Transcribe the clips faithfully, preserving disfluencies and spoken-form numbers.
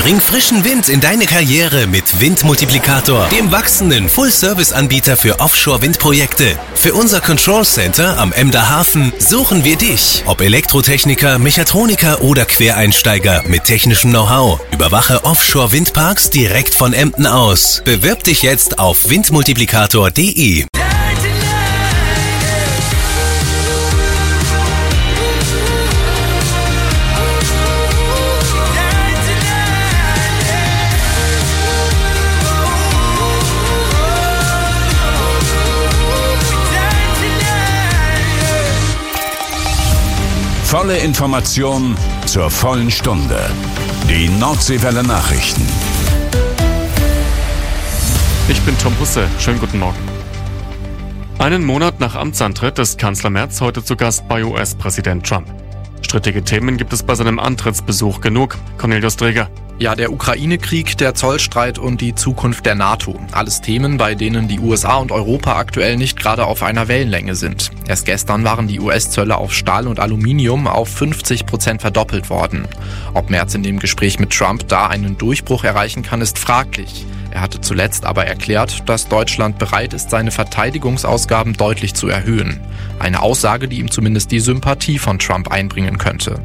Bring frischen Wind in deine Karriere mit Windmultiplikator, dem wachsenden Full-Service-Anbieter für Offshore-Windprojekte. Für unser Control Center am Emder Hafen suchen wir dich. Ob Elektrotechniker, Mechatroniker oder Quereinsteiger mit technischem Know-how. Überwache Offshore-Windparks direkt von Emden aus. Bewirb dich jetzt auf windmultiplikator punkt de. Volle Information zur vollen Stunde. Die Nordseewelle Nachrichten. Ich bin Tom Husse. Schönen guten Morgen. Einen Monat nach Amtsantritt ist Kanzler Merz heute zu Gast bei U S-Präsident Trump. Strittige Themen gibt es bei seinem Antrittsbesuch genug. Cornelius Dreger. Ja, der Ukraine-Krieg, der Zollstreit und die Zukunft der NATO. Alles Themen, bei denen die U S A und Europa aktuell nicht gerade auf einer Wellenlänge sind. Erst gestern waren die U S-Zölle auf Stahl und Aluminium auf fünfzig Prozent verdoppelt worden. Ob Merz in dem Gespräch mit Trump da einen Durchbruch erreichen kann, ist fraglich. Er hatte zuletzt aber erklärt, dass Deutschland bereit ist, seine Verteidigungsausgaben deutlich zu erhöhen. Eine Aussage, die ihm zumindest die Sympathie von Trump einbringen könnte.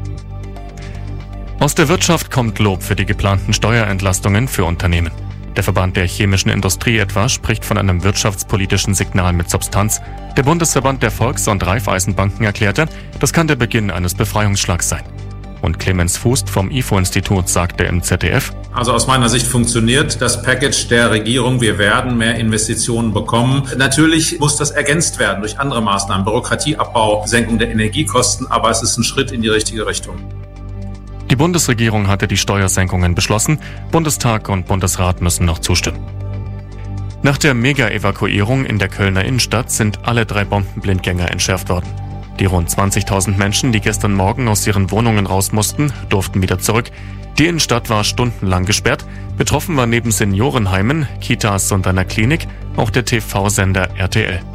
Aus der Wirtschaft kommt Lob für die geplanten Steuerentlastungen für Unternehmen. Der Verband der chemischen Industrie etwa spricht von einem wirtschaftspolitischen Signal mit Substanz. Der Bundesverband der Volks- und Raiffeisenbanken erklärte, das kann der Beginn eines Befreiungsschlags sein. Und Clemens Fußt vom I F O-Institut sagte im Z D F: Also aus meiner Sicht funktioniert das Package der Regierung. Wir werden mehr Investitionen bekommen. Natürlich muss das ergänzt werden durch andere Maßnahmen, Bürokratieabbau, Senkung der Energiekosten, aber es ist ein Schritt in die richtige Richtung. Die Bundesregierung hatte die Steuersenkungen beschlossen. Bundestag und Bundesrat müssen noch zustimmen. Nach der Mega-Evakuierung in der Kölner Innenstadt sind alle drei Bombenblindgänger entschärft worden. Die rund zwanzigtausend Menschen, die gestern Morgen aus ihren Wohnungen raus mussten, durften wieder zurück. Die Innenstadt war stundenlang gesperrt. Betroffen war neben Seniorenheimen, Kitas und einer Klinik auch der T V-Sender R T L.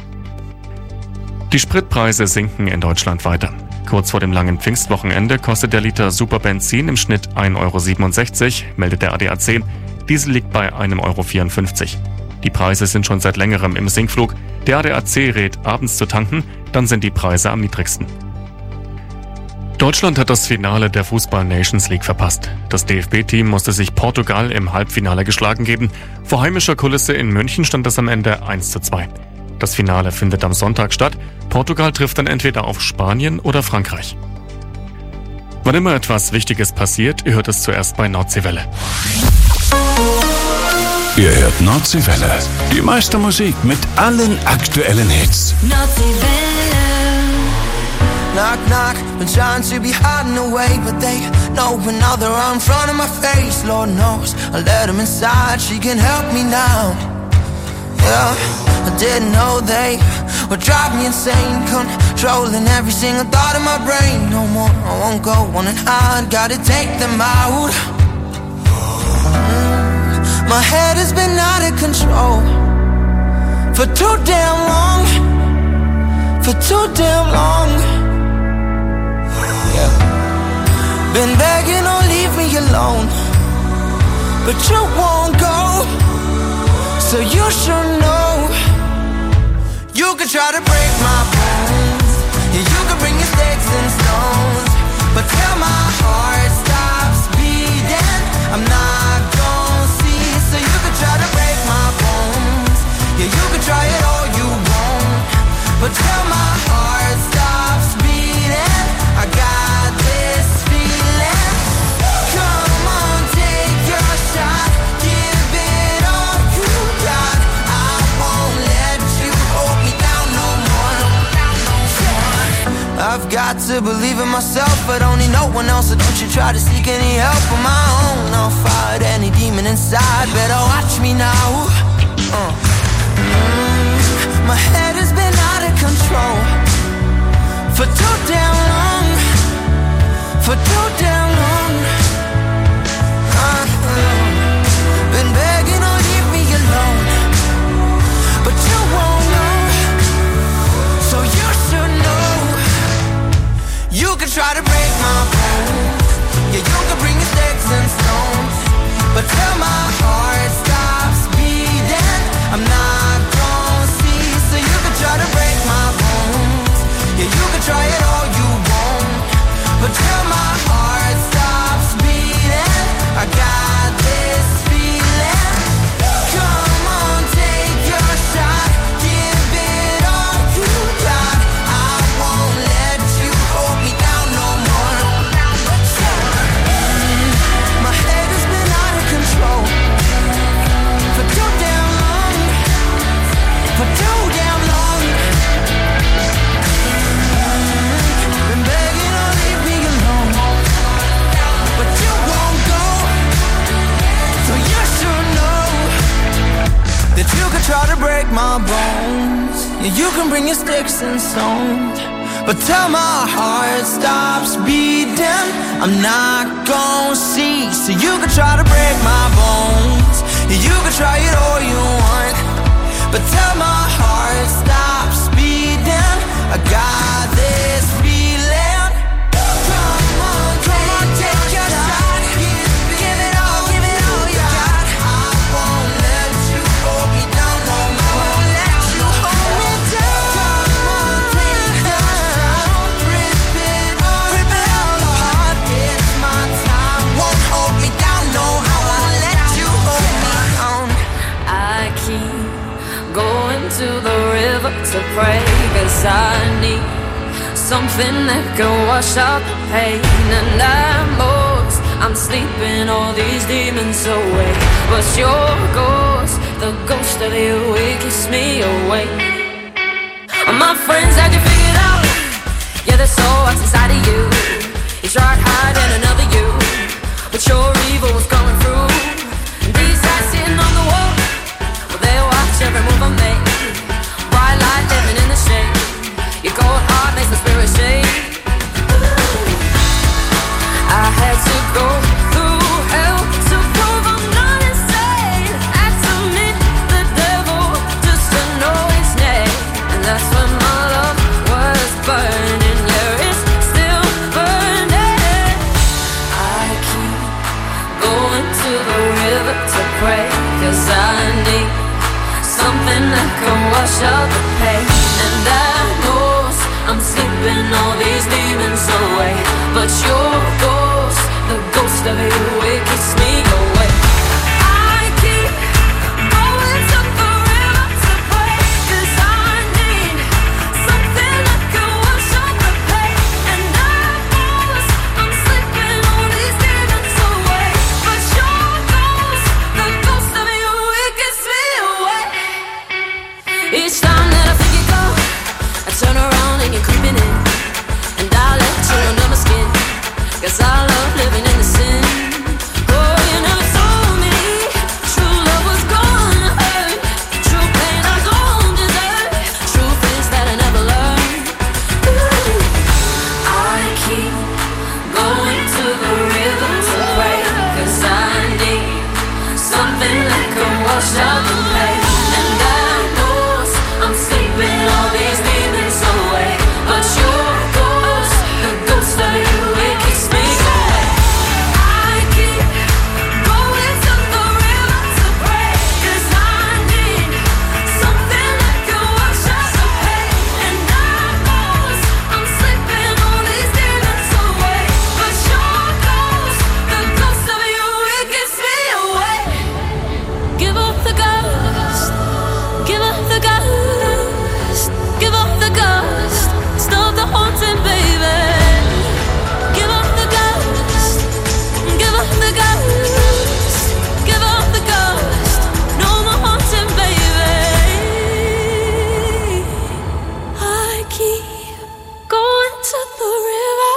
Die Spritpreise sinken in Deutschland weiter. Kurz vor dem langen Pfingstwochenende kostet der Liter Superbenzin im Schnitt ein Euro siebenundsechzig, meldet der A D A C. Diesel liegt bei ein Euro vierundfünfzig. Die Preise sind schon seit längerem im Sinkflug. Der A D A C rät, abends zu tanken, dann sind die Preise am niedrigsten. Deutschland hat das Finale der Fußball-Nations League verpasst. Das D F B-Team musste sich Portugal im Halbfinale geschlagen geben. Vor heimischer Kulisse in München stand es am Ende eins zu zwei. Das Finale findet am Sonntag statt. Portugal trifft dann entweder auf Spanien oder Frankreich. Wann immer etwas Wichtiges passiert, ihr hört es zuerst bei Nordseewelle. Ihr hört Nordseewelle. Die meiste Musik mit allen aktuellen Hits. Nordseewelle. Knock, knock, been trying to be hiding away, but they know now they're right in front of my face. Lord knows I let them inside, she can help me now. Yeah, I didn't know they would drive me insane, controlling every single thought in my brain. No more, I won't go on and hide, gotta take them out. Mm, my head has been out of control for too damn long, for too damn long. Yeah, been begging, oh leave me alone, but you won't go. So you should know. You could try to break my bones, yeah, you could bring your sticks and stones, but till my heart stops beating, I'm not gonna see. So you could try to break my bones, yeah, you could try it all you want, but till my heart stops beating, I got this feeling. Come on, take your shot, give it all you got. I won't let you hold me down no more. I've got to believe in myself, but only no one else. So don't you try to seek any help on my own. I'll fight any demon inside, better watch me now. uh. mm, My head has been out of control for too damn long, for too damn long. uh-huh. Been begging, oh leave me alone, but you won't know. So you should know. You can try to break my bones, yeah, you can bring your sticks and stones, my bones. Yeah, you can bring your sticks and stones, but till my heart stops beating, I'm not gonna cease. So you can try to break my bones, yeah, you can try it all you want, but till my heart stops beating, I got this feeling. Come on, come on, take your shot. Give it all, give it all you got. I won't let you hold me down no more. I won't let you hold me down. Come on, take the shot. Rip it all, rip it all apart. It's my time. Won't hold me down, no, I won't let you hold me down. I keep going to the river to pray, 'cause I need something that can wash out the pain. And I'm most, I'm sleeping all these demons away, but your ghost, the ghost of you, it keeps me awake. My friends had you figured out, yeah, there's so what's inside of you. You tried hiding another you, but your evil was coming through. These eyes sitting on the wall, well, they watch every move I make. Bright light living in the shade, your cold heart makes the spirit shake. I had to go through hell to prove I'm not insane. Had to meet the devil just to know his name. And that's when my love was burning, yeah, it's still burning. I keep going to the river to pray, 'cause I need something that can wash out the pain. And I know I'm sleeping all these demons away, but your ghost, the ghost of you, it keeps me away. I keep going to the river to pray, 'cause I need something that can wash out the pain. And I know I'm sleeping all these demons away, but your ghost, the ghost of you, it keeps me away. Each time that I think you go, I turn around and you're creeping in, and I let you under my skin, 'cause I love living in the sin. Oh, you never told me true love was gonna hurt, true pain I don't deserve, truth is that I never learned. Ooh, I keep going to the river to pray, 'cause I need something that can wash out the pain. And I know I'm sleeping all these demons away, but your ghost, the ghost of you, it keeps me away. I keep going to the river to pray, 'cause I need something that can wash out the pain. And I know I'm sleeping all these demons away, but your ghost, the ghost of you, it keeps me away. Give up the ghost, give up the ghost, give up the ghost, stop the haunting, baby. Give up the ghost, give up the ghost, give up the ghost, no more haunting, baby. I keep going to the river.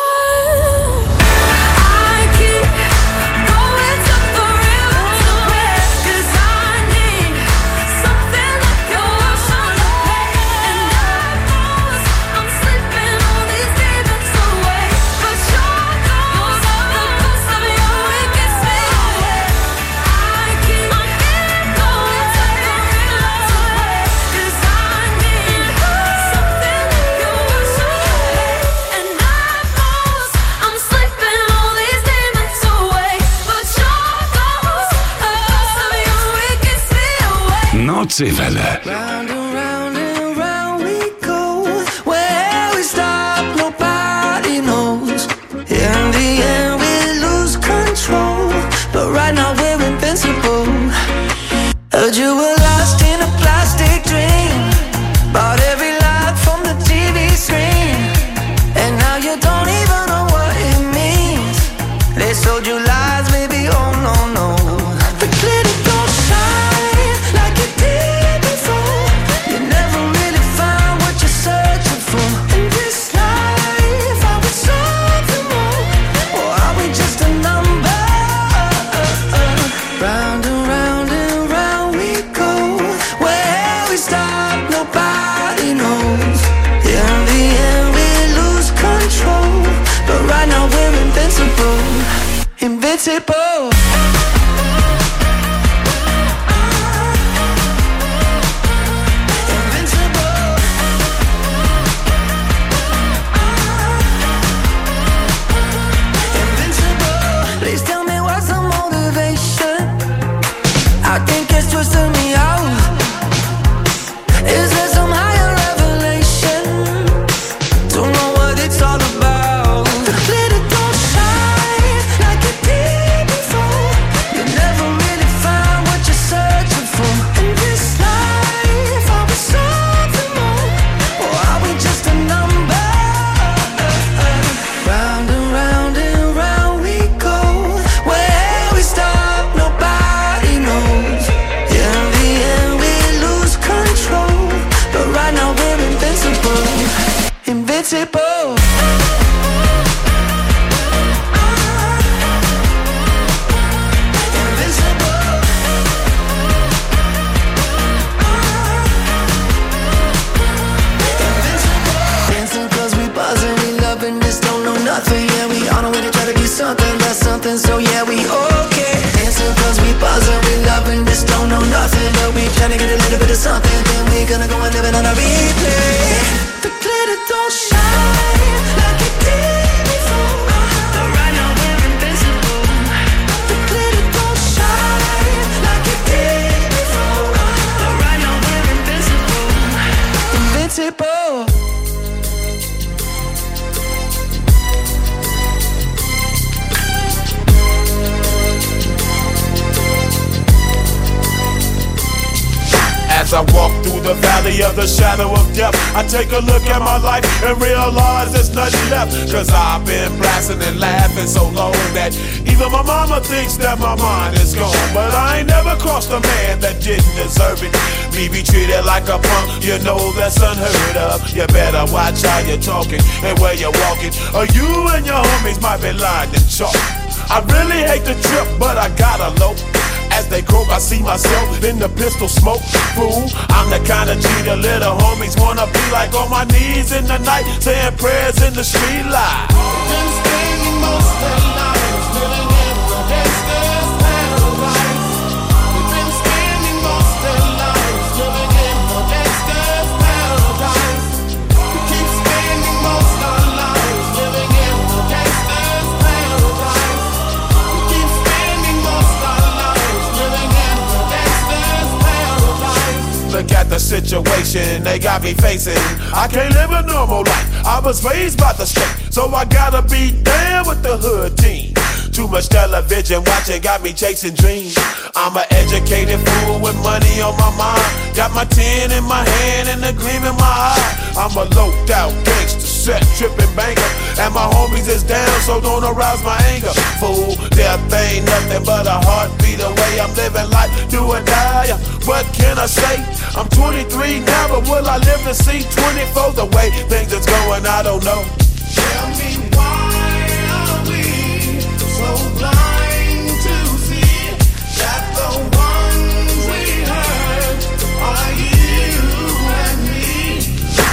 I keep going to the river to pray, 'cause I need something that can wash out the pain. And I know I'm sleeping all these demons away, but your ghost, the ghost of you, it gets me away. I keep going to the river to pray, 'cause I need something that can wash out the pain. And I know I'm sleeping all these demons away, but your ghost, the ghost of you, it gets me away. Nocywelle. Round and round and round we go. Where we stop, nobody knows. In the end, we lose control, but right now we're invincible. Heard you were lost in a plastic dream, bought every light from the T V screen, and now you don't even know what it means. They sold you lies, baby, oh no, no. The glitter don't shine like it did before. Invincible. Please tell me what's the motivation. I think it's twisting me out. Is there some higher revelation? Don't know what it's all about. The glitter don't shine like it did before. You never really find what you're searching for. In this life, are we something more? Or are we just a number? Round and round and round we go. Where we stop, nobody knows. In the end, we lose control. But right now we're invincible. Invincible. Dancing cause we buzzing, we loving this, don't know nothing. Yeah, we on our way to try to get something, that's something, so yeah, we okay. Dancing cause we buzzing, we loving this, don't know nothing. But we trying to get a little bit of something, then we gonna go and live it on a replay. The glitter don't shine like it did before. But right now we're invincible. The glitter don't shine like it did before. But right now we're invincible. Invincible. As I walk through the valley of the shadow of death, I take a look at my life and realize there's nothing left. Cause I've been blasting and laughing so long that even my mama thinks that my mind is gone. But I ain't never crossed a man that didn't deserve it. Me be treated like a punk, you know that's unheard of. You better watch how you're talking and where you're walking, or you and your homies might be lined in chalk. I really hate the trip, but I gotta low. As they croak, I see myself in the pistol smoke. Fool, I'm the kind of G the little homies wanna be like, on my knees in the night, saying prayers in the street light. Been spending most of their lives living in the gangster's paradise. We've been spending most of their lives living in the gangster's paradise. We keep spending most of our lives living in the gangster's paradise. We keep spending most of our lives living in the gangster's paradise. Look at the situation they got me facing. I can't live a normal life. I was raised by the street, so I gotta be down with the hood team. Too much television watching got me chasing dreams. I'm an educated fool with money on my mind. Got my tin in my hand and a gleam in my eye. I'm a loped out gangster, set tripping banker, and my homies is down, so don't arouse my anger. Fool, death ain't nothing but a heartbeat away. I'm living life, do or die. What can I say? I'm twenty-three now, but will I live to see twenty-four? The way things is going, I don't know. Tell me why are we so blind to see that the ones we hurt are you and me?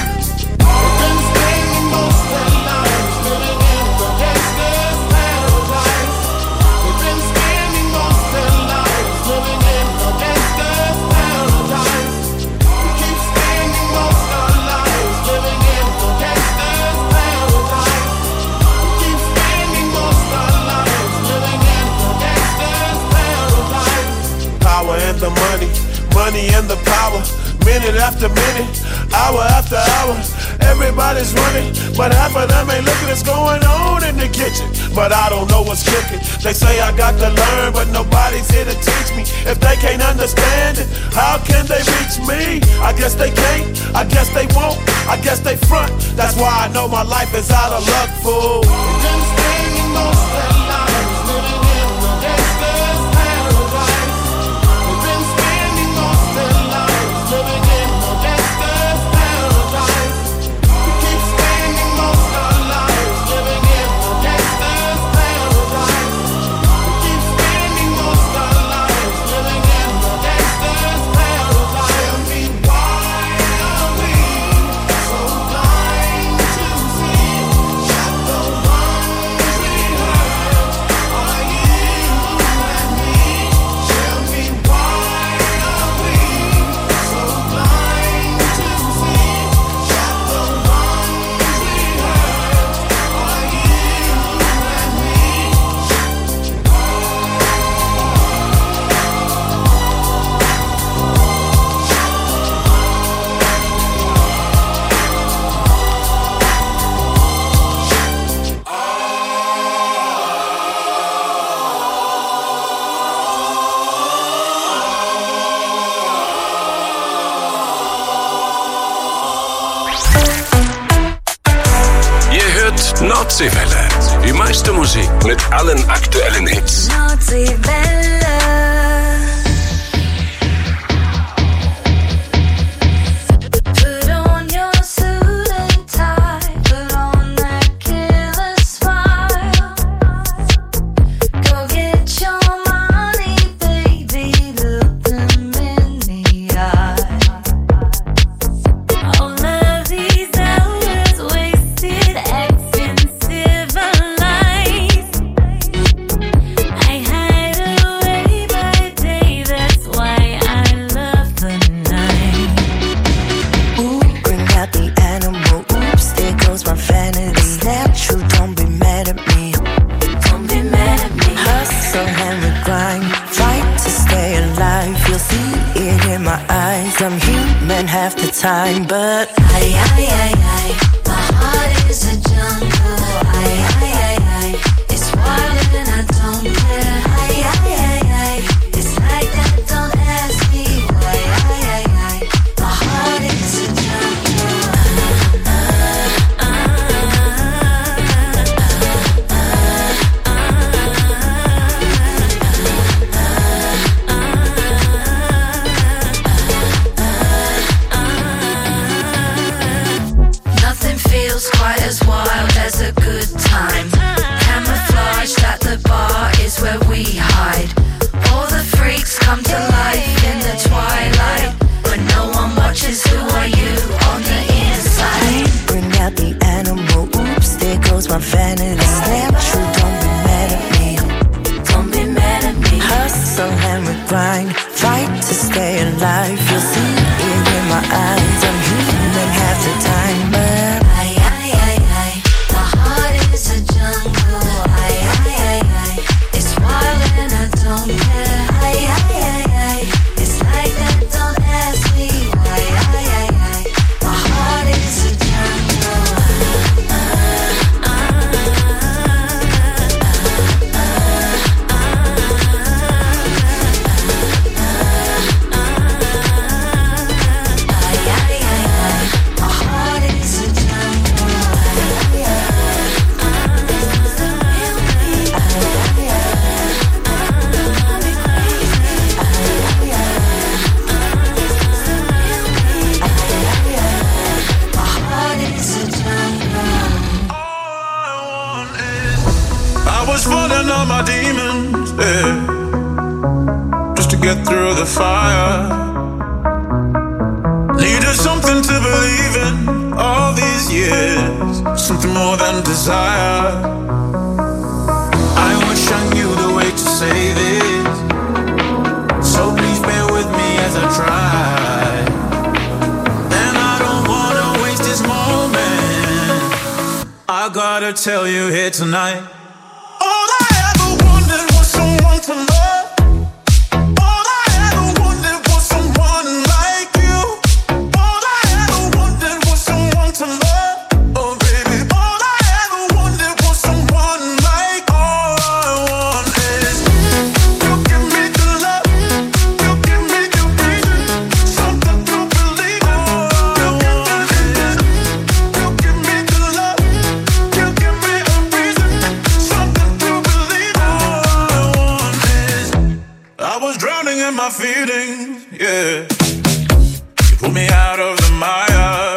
We've been spending most of our lives living in the gangster's paradise. We've been spending most of our lives living in the gangster's paradise. We keep spending most of our lives living in the gangster's paradise. We keep spending most of our lives living in the gangster's paradise. Power and the money, money and the power. Minute after minute, hour after hour, everybody's running, but half of them ain't looking what's going on in the kitchen. But I don't know what's cooking. They say I got to learn, but nobody's here to teach me. If they can't understand it, how can they reach me? I guess they can't, I guess they won't, I guess they front. That's why I know my life is out of luck, fool. We've been spending most of our lives living in the gangster's paradise. We've been spending most of our lives living in the gangster's paradise. We keep spending most of our lives living in the gangster's paradise. We keep spending most of our lives living in the gangster's paradise. Tell me why are we so blind to see that the ones we hurt Nordseewelle. Die meiste Musik mit allen aktuellen Hits. Nordseewelle. Put on your suit and tie, put on that killer smile. Go get your money, baby, look them in the eye. All of these hours wasted acting civilized. I hide away by day, that's why I love the night. Ooh, bring out the animal. Oops, there goes my vanity. Snap, true, don't be mad at me. Don't be mad at me. Hustle and we grind, fight to stay alive. You'll see it in my eyes. I'm human half the time, but Ay, ay, ay, ay, my heart is a jungle. Ay, ay, ay, ay, it's wild and I don't care. Ay, ay, ay, ay, it's like that, don't ask me why. Ay, ay, ay, my heart is a jungle. Nothing feels quite as wild as a good time. Camouflaged at the bar is where we hide. All the freaks come to life in the twilight. When no one watches, who are you on the inside? bring out the animal. Oops, there goes my vanity. Snap, true, don't be mad at me. Don't be mad at me. Hustle and we grind, fight to stay alive. You'll see it in my eyes. I'm human half the time, but Ay, ay, ay, ay, my heart is a jungle. Ay, ay, ay, ay, it's wild and I don't care. Ay, ay, ay, ay, it's like that, don't ask me why. Ay, ay, ay, my heart is a jungle. Ay, ay, ay, ay, my heart is a jungle. Ay, ay, ay, this is the real me. Ay, ay, ay, drive me crazy. Ay, ay, ay, this is the real me. Ay, ay, ay, my heart is a jungle. I was falling on my demons, yeah, just to get through the fire. Needed something to believe in all these years, something more than desire. I wish I knew the way to say this, so please bear with me as I try. And I don't wanna waste this moment, I gotta tell you here tonight. All I ever wanted was someone to love. All I ever wanted was someone like you. All I ever wanted was someone to love. Oh baby, all I ever wanted was someone like. All I want is you give me the love, you give me the reason, something to believe in. All I want is you give me the love, you give me a reason, something to believe in. All I want is I was drowning in my feelings, yeah. You pulled me out of the mire,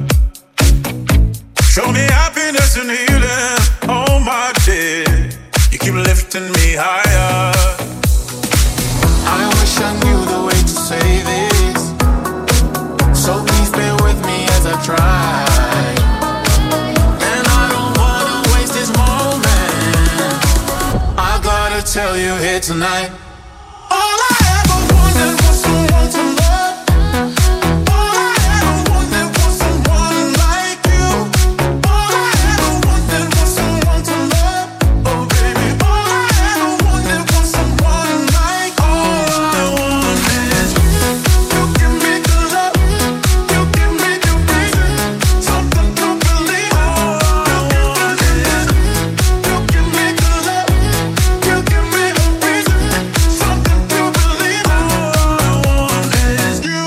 show me happiness and healing. Oh my dear, you keep lifting me higher. I wish I knew the way to say this, so please bear with me as I try. And I don't wanna waste this moment, I gotta tell you here tonight. All I ever wanted was someone to love. All I ever wanted was someone like you. All I ever wanted was someone to love. Oh baby, all I ever wanted was someone like. All I want is you give me the love, you give me the reason, something to believe. All I want is you give me the love, you give me a reason, something to believe. All I want is you.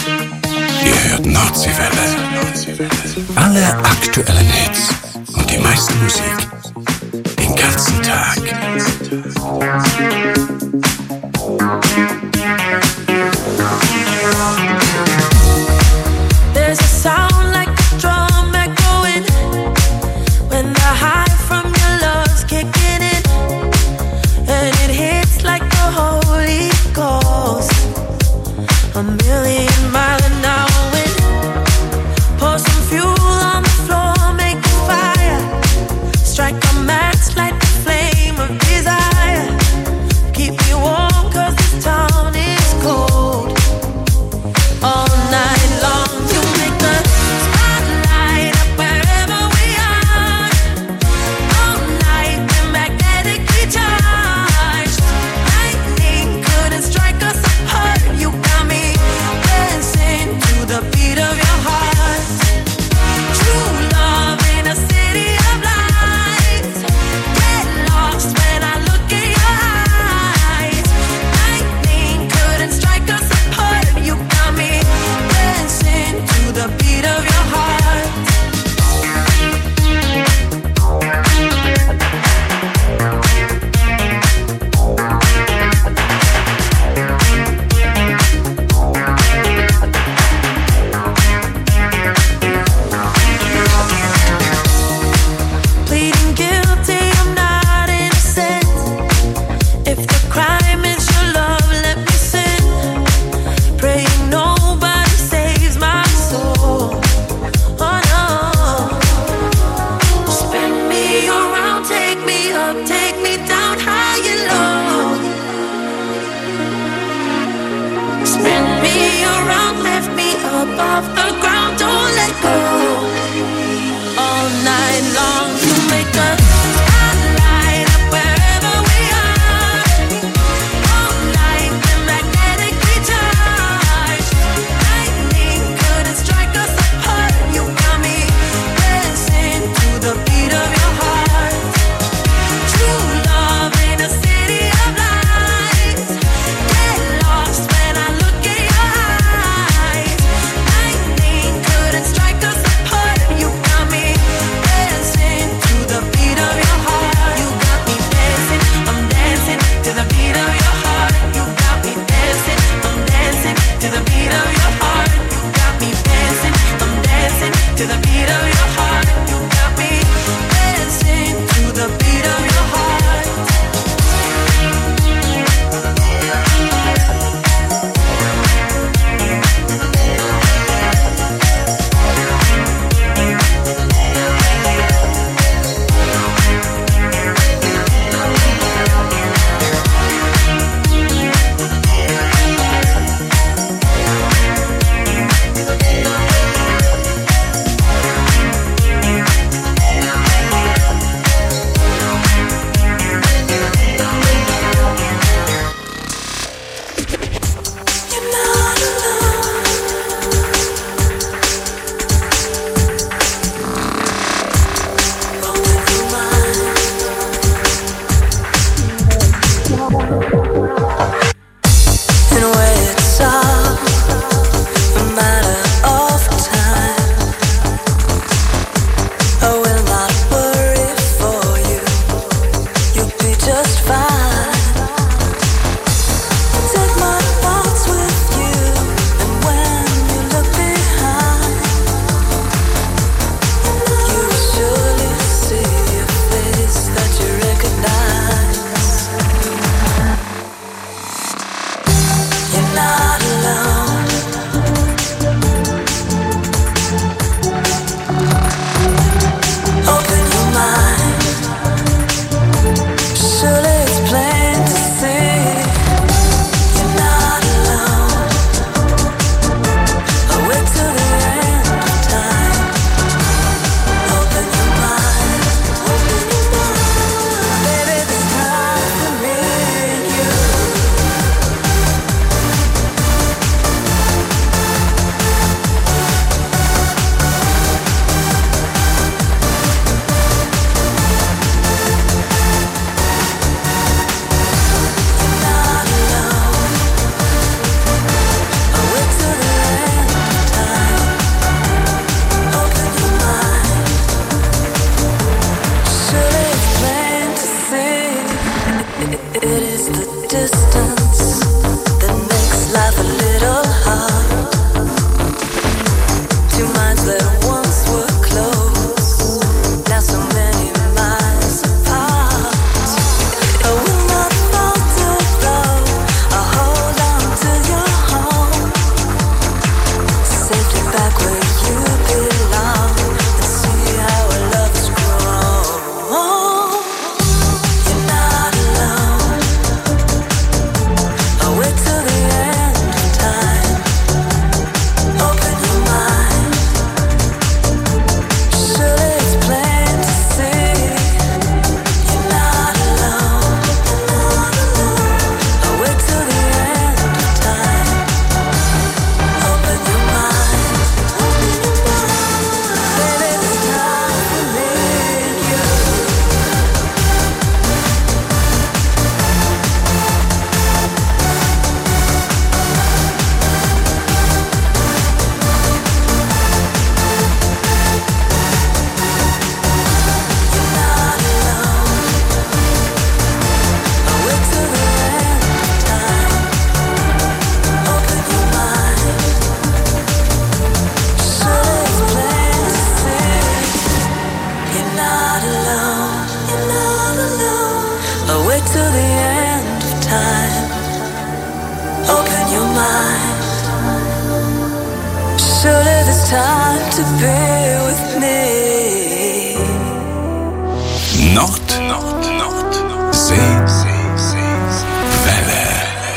Ihr hört Nordseewelle. Alle aktuellen Hits und die meisten meiste Musik. Den ganzen Tag. There's a sound like a drum echoing when the high from your love's kicking in, and it hits like the Holy Ghost. A million mile an hour wind. Pour some fuel on the floor, make a fire. Strike a match, light the flame of desire. Keep me warm 'cause this town is cold. All night long you make the spotlight up wherever we are. All night we're magnetically charged. Lightning couldn't strike us apart. You got me dancing to the beat of your heart. True love in a city of lights. Get lost when I look in your eyes. Lightning couldn't strike us apart. You got me dancing to the beat of your heart. Pleading guilty, I'm not innocent. If the crime is your love, let me sin. Praying nobody saves my soul. Oh no. Spin me around, take me up, take me down high and low. Spin me around, lift me up off the ground, don't let go. All night long you make the spotlight up wherever we are. All night we're magnetically charged. Lightning couldn't strike us apart. You got me dancing to the beat of your heart. True love in a city of lights. Get lost when I look in your eyes. Lightning couldn't strike us apart. You got me dancing to the beat of your heart. You got me dancing, I'm dancing to the beat of your heart. You got me dancing, I'm dancing to the beat of your heart. You got me dancing, I'm dancing to the beat of your heart. You got me dancing to the beat of your heart. You're not alone. Rolling through mine. And when it's all a matter of time, I will not worry for you. You'll be just fine. Take my thoughts with you, and when you look behind, you will surely see a face that you recognize. Nord, Nord, Nord, See, See, See, Welle.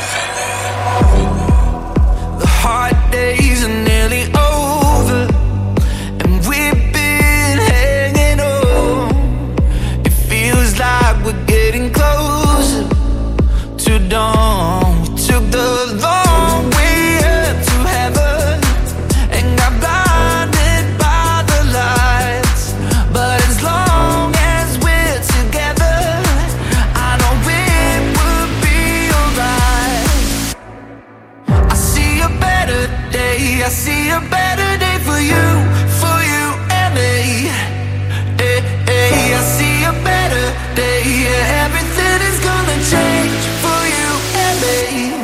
The hard days are nearly over, and we've been hanging on. It feels like we're getting closer to dawn. We took the long way up to heaven and got blinded by the lights. But as long as we're together, I know it will be alright. I see a better day, I see a better day for you, for you and me. Hey, hey, I see a better day, yeah, everything is gonna change for you and me.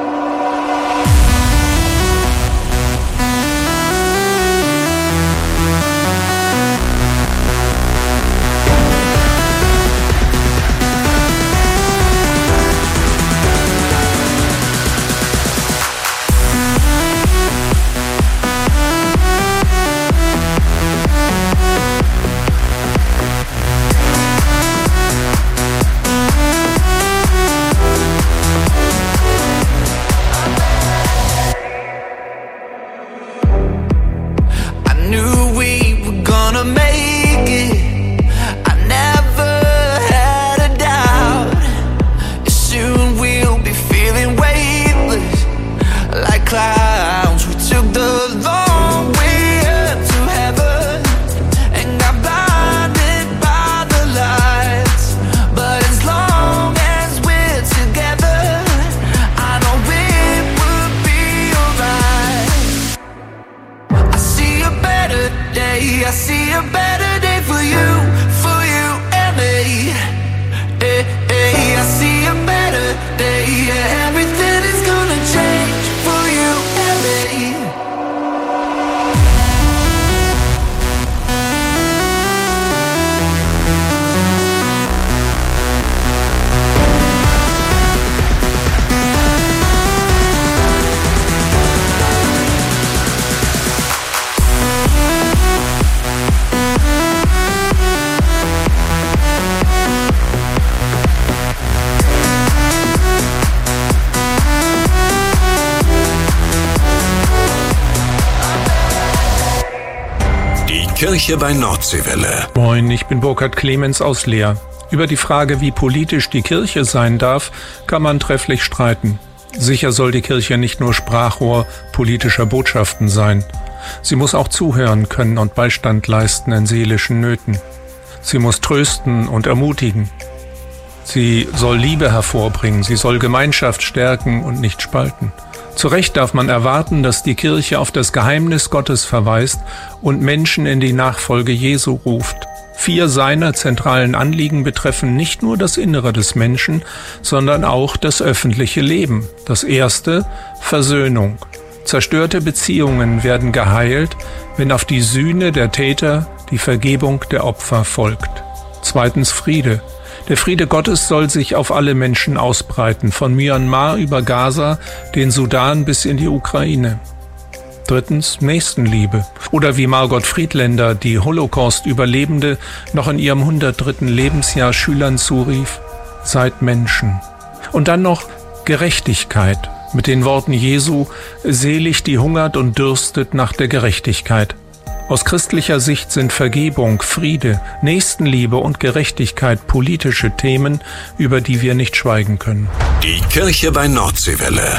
I knew we were gonna make it. I never had a doubt. Soon we'll be feeling weightless like clouds. We took the long way up to heaven and got blinded by the lights. But as long as we're together, I know it will be alright. I see a better day, I see a better day for you, for you and me. Hey, hey, I see a better day, yeah, everything is gonna change for you and me. Die Kirche bei Nordseewelle. Moin, ich bin Burkhard Clemens aus Leer. Über die Frage, wie politisch die Kirche sein darf, kann man trefflich streiten. Sicher soll die Kirche nicht nur Sprachrohr politischer Botschaften sein. Sie muss auch zuhören können und Beistand leisten in seelischen Nöten. Sie muss trösten und ermutigen. Sie soll Liebe hervorbringen, sie soll Gemeinschaft stärken und nicht spalten. Zu Recht darf man erwarten, dass die Kirche auf das Geheimnis Gottes verweist und Menschen in die Nachfolge Jesu ruft. Vier seiner zentralen Anliegen betreffen nicht nur das Innere des Menschen, sondern auch das öffentliche Leben. Das erste, Versöhnung. Zerstörte Beziehungen werden geheilt, wenn auf die Sühne der Täter die Vergebung der Opfer folgt. Zweitens, Friede. Der Friede Gottes soll sich auf alle Menschen ausbreiten, von Myanmar über Gaza, den Sudan bis in die Ukraine. Drittens, Nächstenliebe. Oder wie Margot Friedländer, die Holocaust-Überlebende, noch in ihrem hundertdritten Lebensjahr Schülern zurief: Seid Menschen. Und dann noch Gerechtigkeit. Mit den Worten Jesu: Selig die hungert und dürstet nach der Gerechtigkeit. Aus christlicher Sicht sind Vergebung, Friede, Nächstenliebe und Gerechtigkeit politische Themen, über die wir nicht schweigen können. Die Kirche bei Nordseewelle.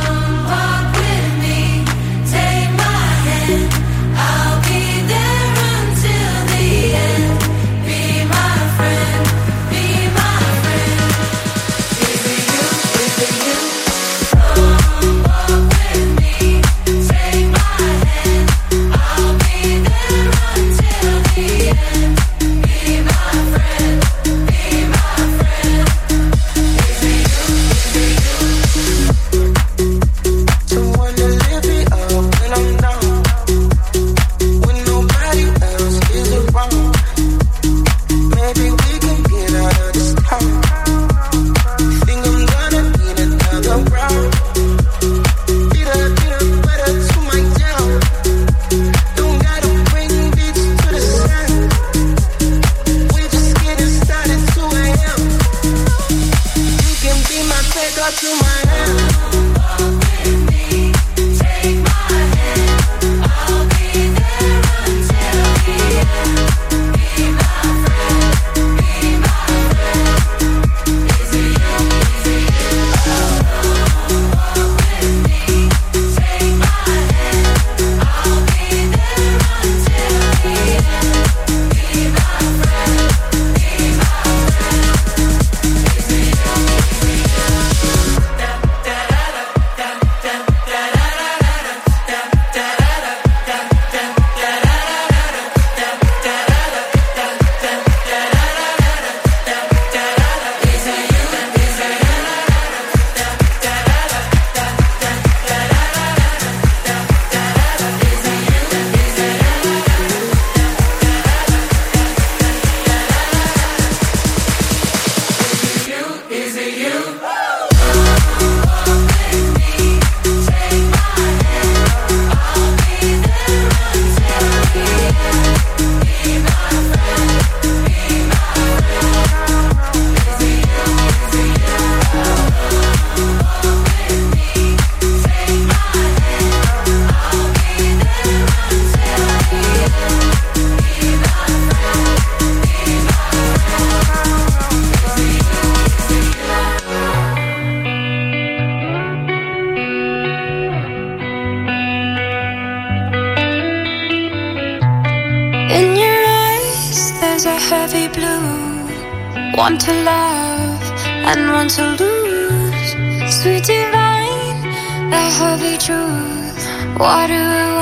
heavy blue. One to love and one to lose. Sweet divine, the heavy truth. Water or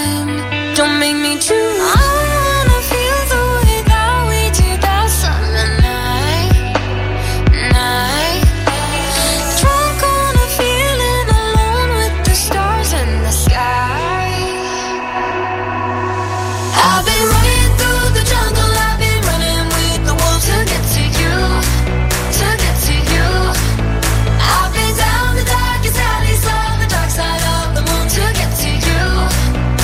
wine, don't make me choose. I wanna feel the way that we did that summer night, night. Drunk on a feeling, alone with the stars in the sky. I've been running through the jungle, I've been running with the wolves to get to you, to get to you. I've been down the darkest alleys, saw the dark side of the moon to get to you,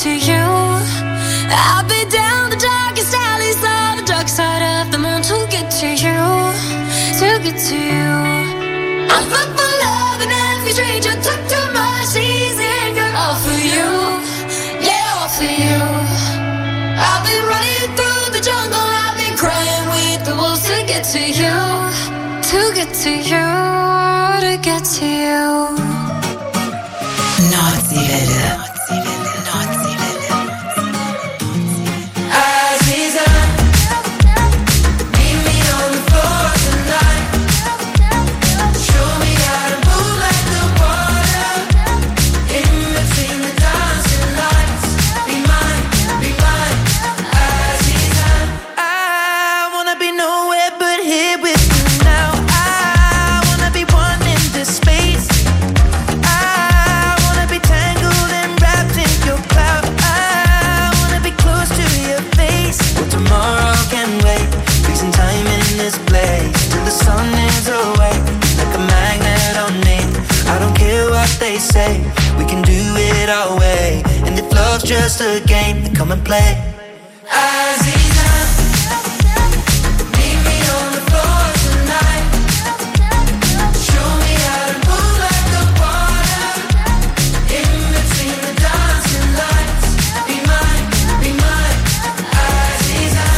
to you. I'll be down the darkest alleys on the dark side of the moon to get to you, to get to you. I'm fucked for love and every stranger took too much easy anger. All for you, yeah, all for you. I've been running through the jungle, I've been crying with the wolves to get to you, to get to you, to get to you. Nazi-Welle. Say we can do it our way, and if love's just a game, then come and play. Aziza, meet me on the floor tonight. Show me how to move like the water in between the dancing lights. Be mine, be mine, Aziza.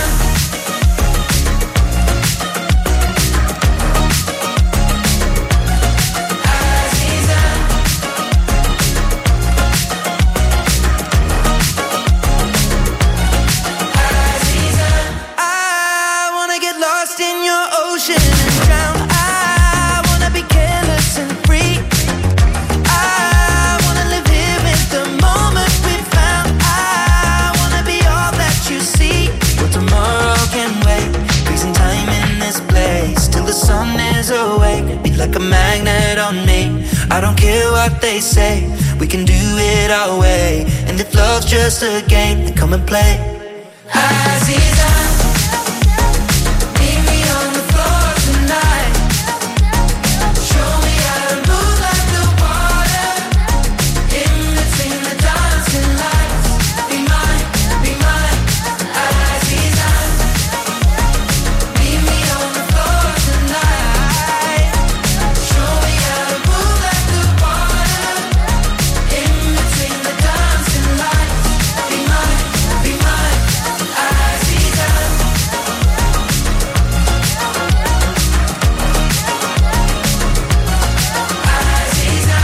Like a magnet on me. I don't care what they say, we can do it our way, and if love's just a game, then come and play. Aziza, meet me on the floor tonight. Show me how to move like the water in between the dancing lights. Be mine, be mine, Aziza. Meet me on the floor tonight. Show me how to move like the water in between the dancing lights. Be mine, be mine, Aziza. Aziza.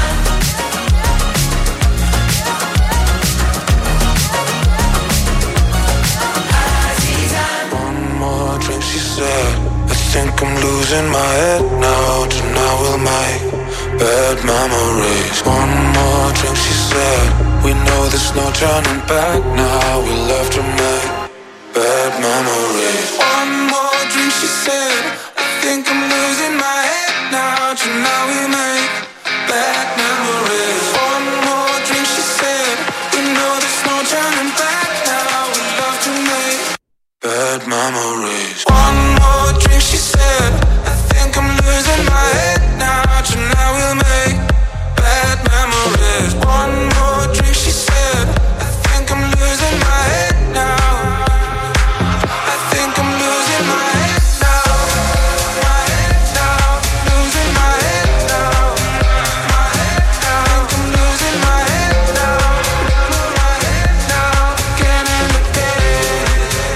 Aziza. One more drink, she said. I think I'm losing my head now. Tonight we'll make bad memories. One more drink, she said. We know there's no turning back now. We love to make bad memories. One more drink, she said. I think I'm losing my head now. Tonight we make bad memories. One more drink, she said. We know there's no turning back now. We love to make bad memories. One more drink, she said. I think I'm losing my head now. Tonight we'll make bad memories. One more drink, she said. I think I'm losing my head now. I think I'm losing my head now. My head now. Losing my head now. My head now. I think I'm losing my head now. My head now. Again and again.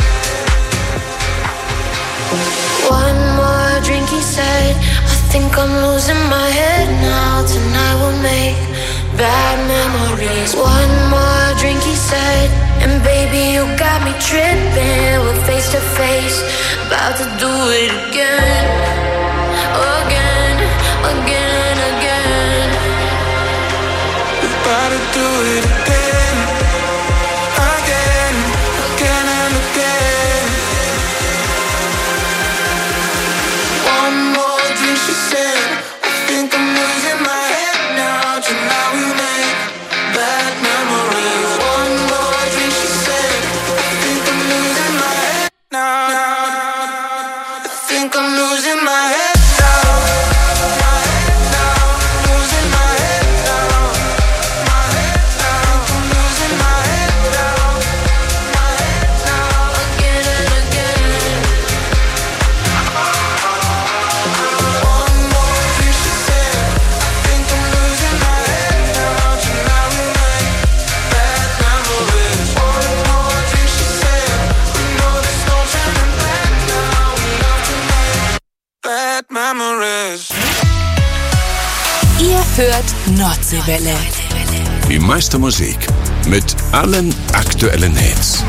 One more drink, he said. I think I'm losing my head now. Tonight we'll make bad memories. One more drink, he said. And baby, you got me tripping. We're face to face, about to do it again. Again, again, again. We're about to do it again. Again, again and again. One more drink, she said. I think I'm losing my head now. Tonight we make bad memories. One more drink, she said. I think I'm losing my head now. I think I'm losing my head now. My head now. Losing my head now. My head now. I'm losing hört Nordseewelle. Die meiste Musik mit allen aktuellen Hits.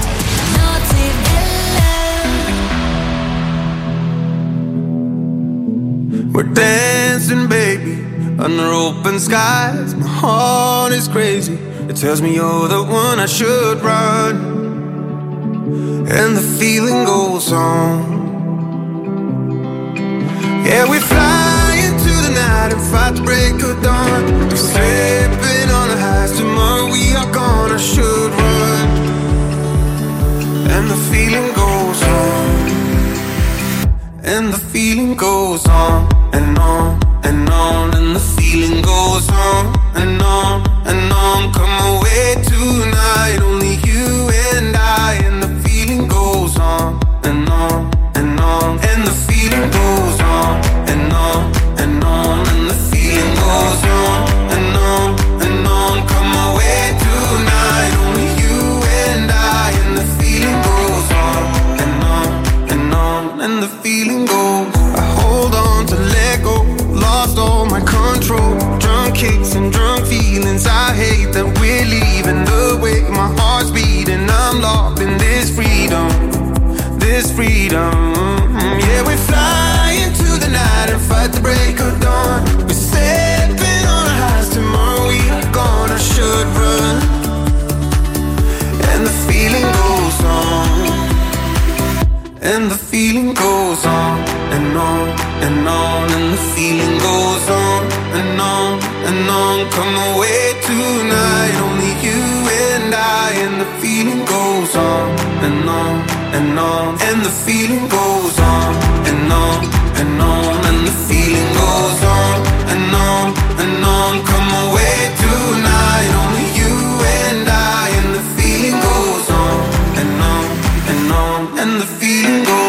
We're dancing, baby, under open skies. My heart is crazy. It tells me you're the one I should run. And the feeling goes on. Yeah, we fly into the night and fight the break of dawn. We're slipping on the highs. Tomorrow we are gone. I should run. And the feeling goes on. And the feeling goes on and on and on. And the feeling goes on and on and on. Come away tonight, only you and I. And the feeling goes on and on and on. And the feeling goes on and on and on. And the feeling goes on and on and on. Come away tonight, only you and I. And the feeling goes on and on and on. And the feeling goes. I hold on to let go. Lost all my control. Drunk kicks and drunk feelings. I hate that we're leaving. The way my heart's beating. I'm locked in this freedom. This freedom. Yeah, we fly into the night and fight the break of dawn. We're stepping on our highs. Tomorrow we are gone. I should run. And the feeling goes on. And the feeling goes on and on and on. And the feeling goes on and on and on. Come away tonight, only you and I. And the feeling goes on and on and on. And the feeling goes on and on and on. And the feeling goes on and on and on. Come away tonight, only you and I. And the feeling goes on and on and on. And the feeling goes.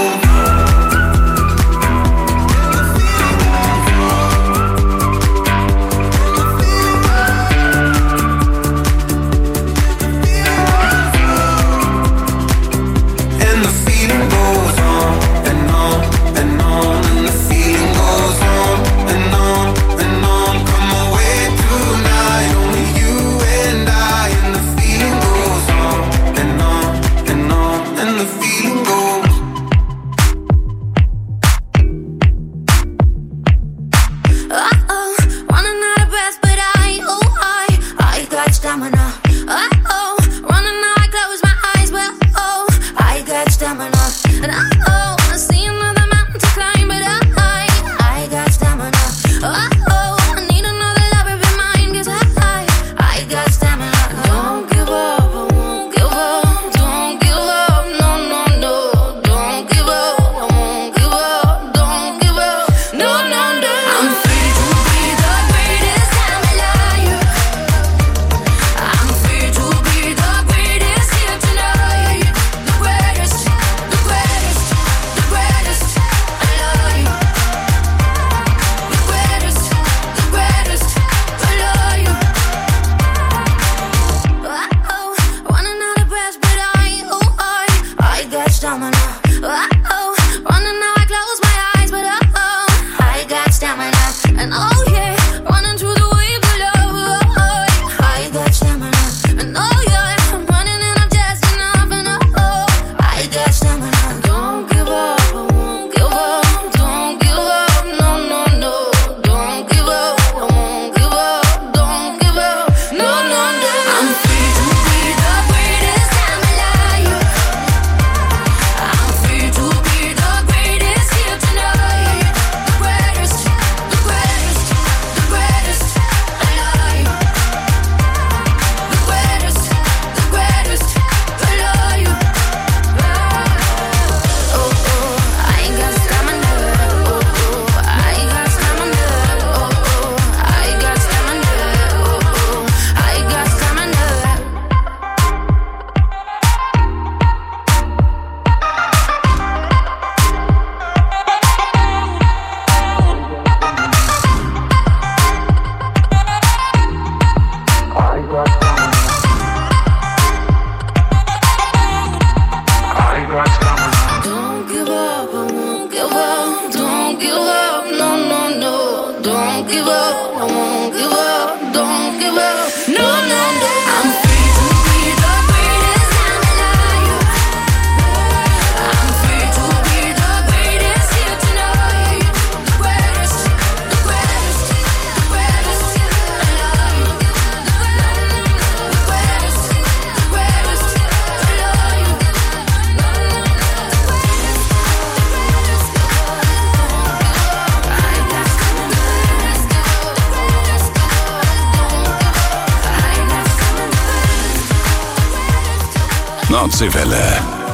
Nordseewelle.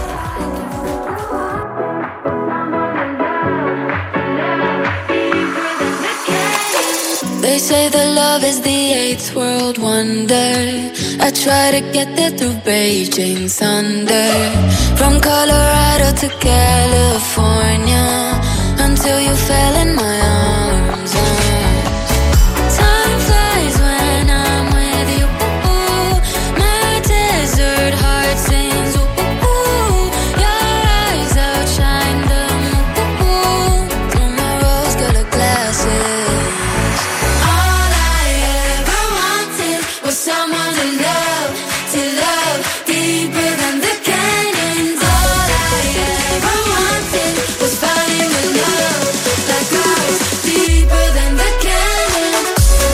They say that love is the eighth world wonder. I try to get there through Beijing thunder. From Colorado to California, until you fell in my arms. Time flies when I'm with you. My desert heart sings. Your eyes outshine them through my rose-colored glasses. Someone to love, to love deeper than the canyons. All I ever wanted was finding a love like ours, deeper than the canyons.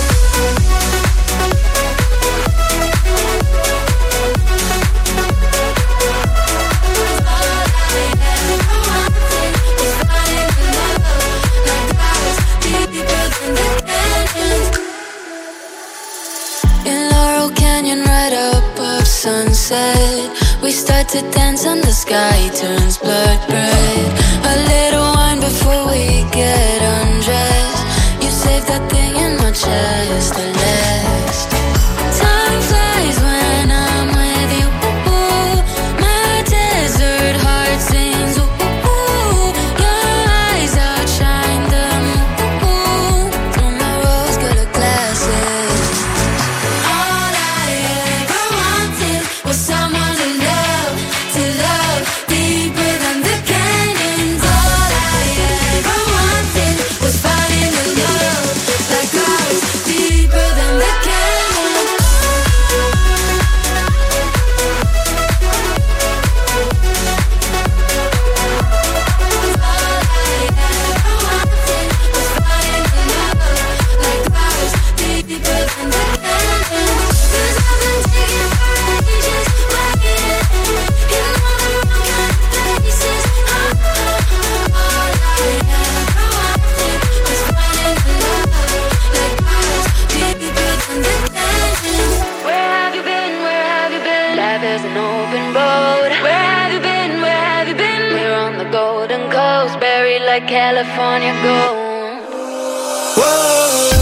All I ever wanted was finding a love like ours, deeper than the canyons. In Laurel Canyon, right above sunset, we start to dance and the sky turns blood red. A little wine before we get undressed. You save that thing in my chest, the last. Time flies when I'm with you. My desert heart sings. Your eyes outshine them through my rose-colored glasses. Someone to love, to love deeper than the canyons. All I ever wanted was finding a love like ours, deeper than the canyons. All I ever wanted was finding a love like ours, deeper than the canyons. 'Cause I've been taking ages. There's an open road. Where have you been? Where have you been? We're on the Golden Coast, buried like California gold. Whoa.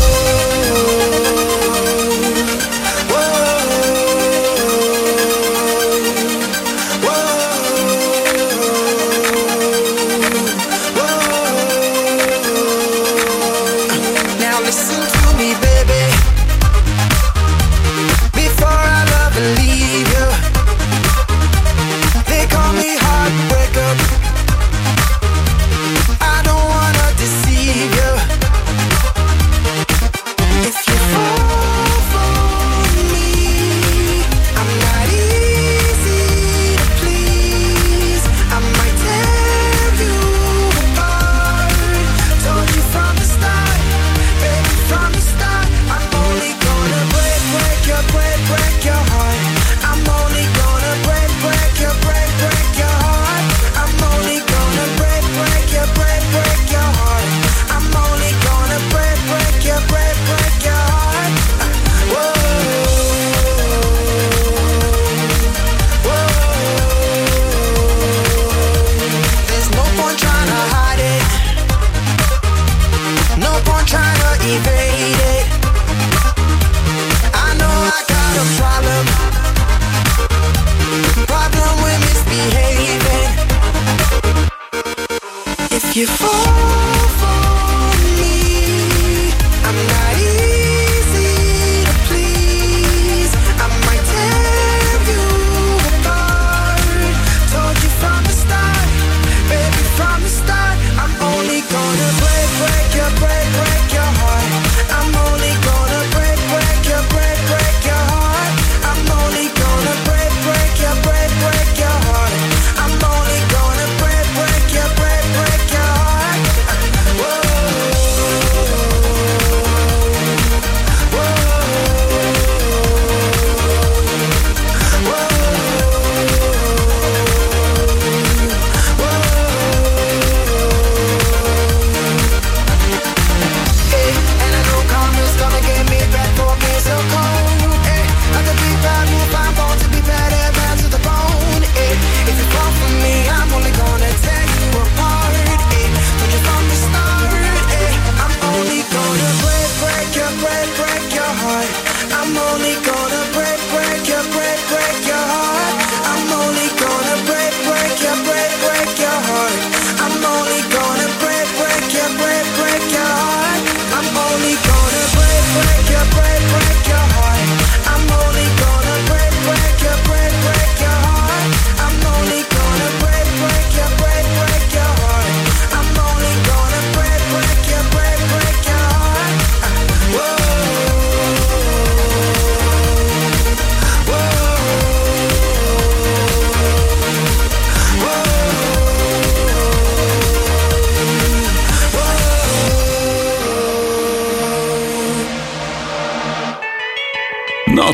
You fall for me. I'm not easy to please. I might tear you apart. Told you from the start, baby, from the start. I'm only gonna break, break your, break, break your heart. I'm only gonna break, break your, break, break your heart. I'm only gonna break, break your, break, break your heart. I'm only gonna break, break your, break, break your heart.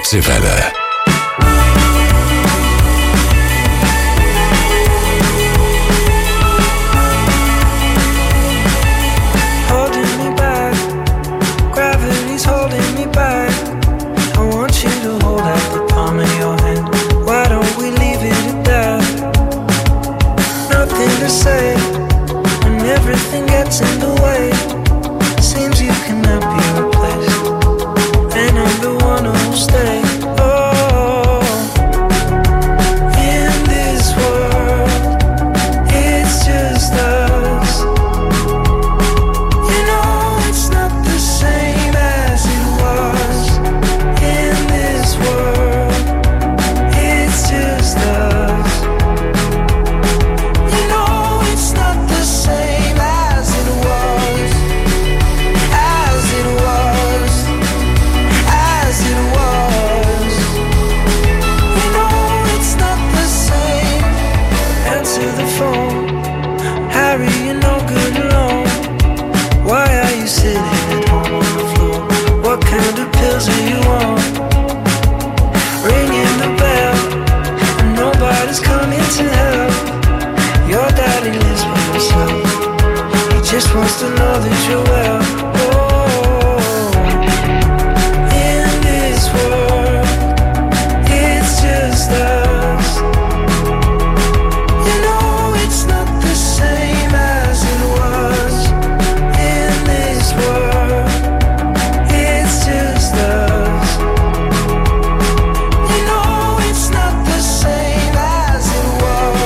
Deutsche Welle. Say when everything gets in the way, seems you cannot be replaced, and I'm the one who'll stay. Oh, in this world, it's just us. You know it's not the same as it was. In this world, it's just us. Just wants to know that you're well. Oh, in this world, it's just us. You know it's not the same as it was. In this world, it's just us. You know it's not the same as it was.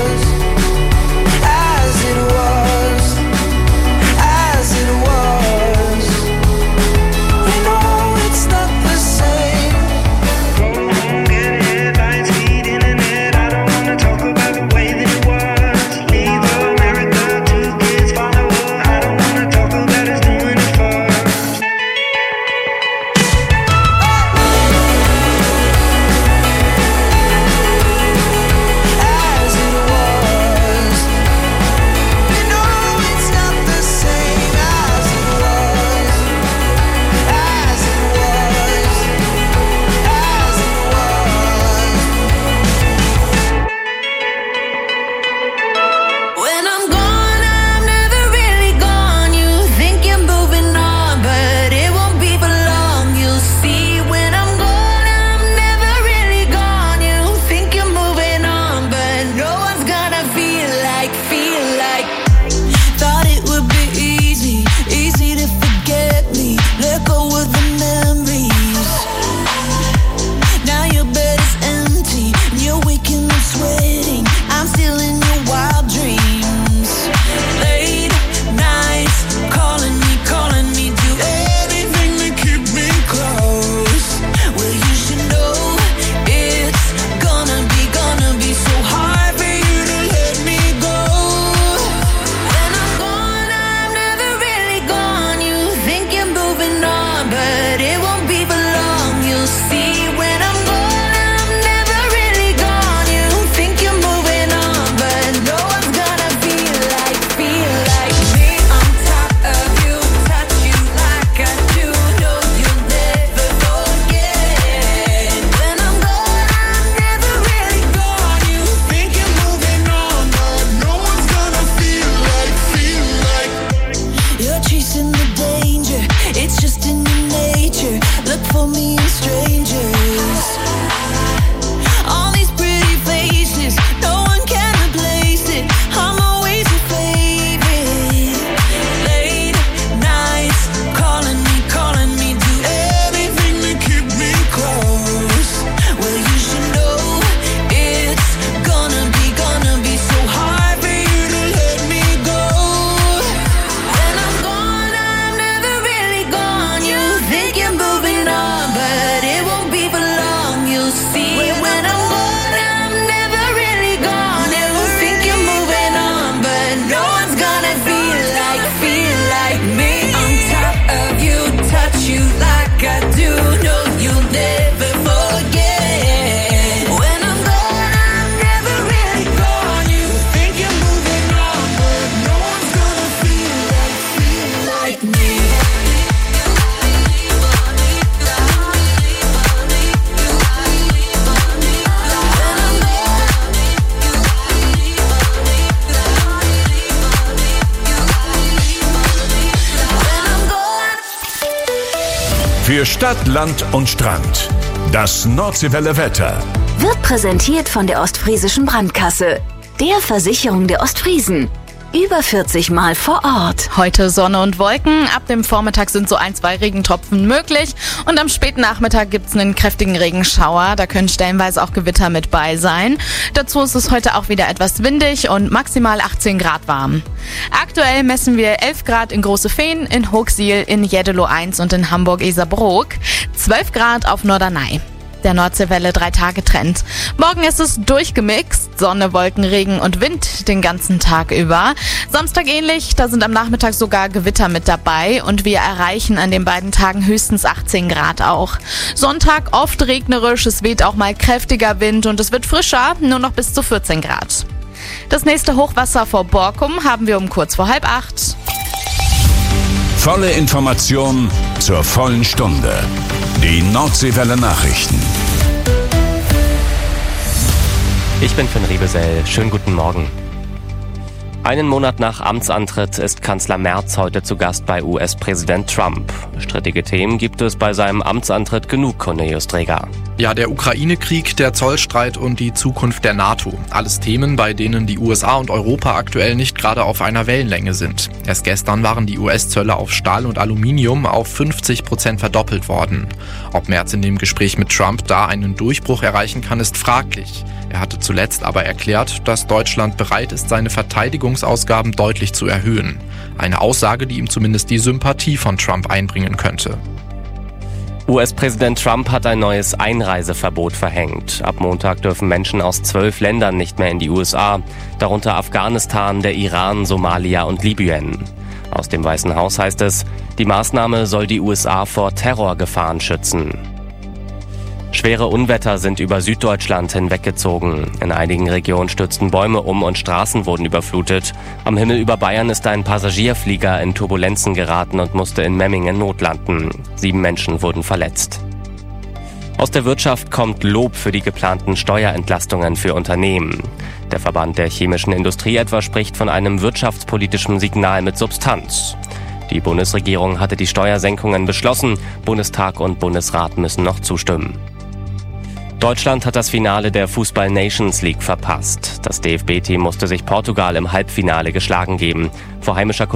Für Stadt, Land und Strand. Das Nordseewelle Wetter. Wird präsentiert von der Ostfriesischen Brandkasse, der Versicherung der Ostfriesen. Über vierzig Mal vor Ort. Heute Sonne und Wolken. Ab dem Vormittag sind so ein, zwei Regentropfen möglich. Und am späten Nachmittag gibt's einen kräftigen Regenschauer. Da können stellenweise auch Gewitter mit bei sein. Dazu ist es heute auch wieder etwas windig und maximal achtzehn Grad warm. Aktuell messen wir elf Grad in Große Fehn, in Hochsiel, in Jeddelo eins und in Hamburg-Isarbrook. zwölf Grad auf Norderney. Der Nordseewelle drei-Tage-Trend. Morgen ist es durchgemixt. Sonne, Wolken, Regen und Wind den ganzen Tag über. Samstag ähnlich, da sind am Nachmittag sogar Gewitter mit dabei und wir erreichen an den beiden Tagen höchstens achtzehn Grad auch. Sonntag oft regnerisch, es weht auch mal kräftiger Wind und es wird frischer, nur noch bis zu vierzehn Grad. Das nächste Hochwasser vor Borkum haben wir um kurz vor halb acht. Volle Information zur vollen Stunde. Die Nordseewelle Nachrichten. Ich bin Finn Riebesell. Schönen guten Morgen. Einen Monat nach Amtsantritt ist Kanzler Merz heute zu Gast bei U S-Präsident Trump. Strittige Themen gibt es bei seinem Amtsantritt genug, Cornelius Dreger. Ja, der Ukraine-Krieg, der Zollstreit und die Zukunft der NATO. Alles Themen, bei denen die U S A und Europa aktuell nicht gerade auf einer Wellenlänge sind. Erst gestern waren die U S-Zölle auf Stahl und Aluminium auf fünfzig Prozent verdoppelt worden. Ob Merz in dem Gespräch mit Trump da einen Durchbruch erreichen kann, ist fraglich. Er hatte zuletzt aber erklärt, dass Deutschland bereit ist, seine Verteidigungsausgaben deutlich zu erhöhen. Eine Aussage, die ihm zumindest die Sympathie von Trump einbringen könnte. U S-Präsident Trump hat ein neues Einreiseverbot verhängt. Ab Montag dürfen Menschen aus zwölf Ländern nicht mehr in die U S A, darunter Afghanistan, der Iran, Somalia und Libyen. Aus dem Weißen Haus heißt es, die Maßnahme soll die U S A vor Terrorgefahren schützen. Schwere Unwetter sind über Süddeutschland hinweggezogen. In einigen Regionen stürzten Bäume um und Straßen wurden überflutet. Am Himmel über Bayern ist ein Passagierflieger in Turbulenzen geraten und musste in Memmingen notlanden. Sieben Menschen wurden verletzt. Aus der Wirtschaft kommt Lob für die geplanten Steuerentlastungen für Unternehmen. Der Verband der chemischen Industrie etwa spricht von einem wirtschaftspolitischen Signal mit Substanz. Die Bundesregierung hatte die Steuersenkungen beschlossen. Bundestag und Bundesrat müssen noch zustimmen. Deutschland hat das Finale der Fußball-Nations League verpasst. Das D F B-Team musste sich Portugal im Halbfinale geschlagen geben. Vor heimischer